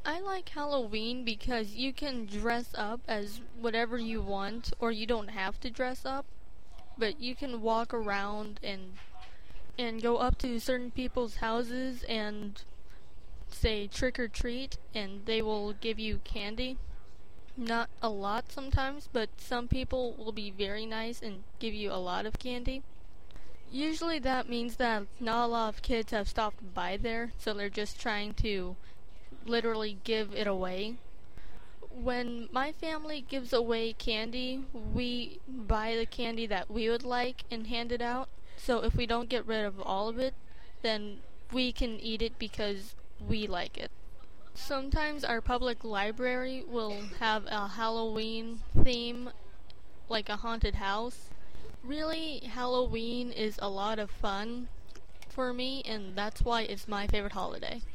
I like Halloween because you can dress up as whatever you want, or you don't have to dress up, but you can walk around and go up to certain people's houses and say trick or treat, and they will give you candy. Not a lot sometimes, but some people will be very nice and give you a lot of candy. Usually that means that not a lot of kids have stopped by there, so they're just trying to literally give it away. When my family gives away candy, we buy the candy that we would like and hand it out. So if we don't get rid of all of it, then we can eat it because we like it. Sometimes our public library will have a Halloween theme, like a haunted house. Really, Halloween is a lot of fun for me, and that's why it's my favorite holiday.